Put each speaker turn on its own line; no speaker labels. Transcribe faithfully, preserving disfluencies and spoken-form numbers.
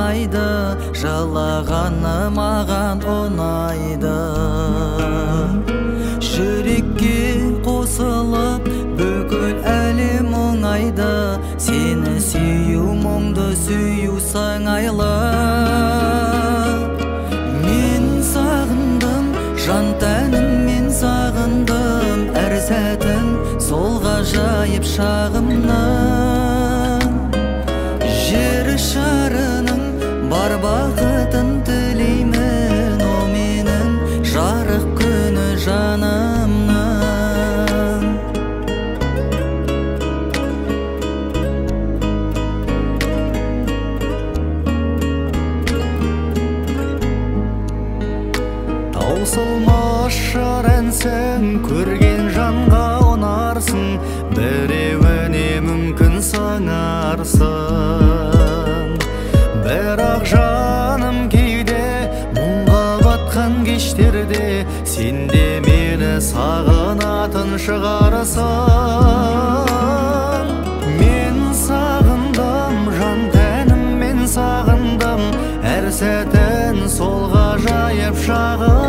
мұңайды, жылағаны маған ұнайды. Жүрекке қосылып бүкіл әлем мұңайды, сені сүю мұңды сүю сыңайлы. Мен сағындым, жан тәніммен сағындым, әр сәтін сол ғажайып шағымның. Жер шарының бар бақытын тілеймін, о менің жарық күні жанымның. Таусылмас жыр әнсің, көрген жанға ұнарсың, біреуіне мүмкін сыңарсың. Бірақ жаным кейде мұңға батқан кештерде, сен де мені сағынатын шығарсың. Мен сағындым, жан тәніммен сағындым, әр сәтін сол ғажайып шағым.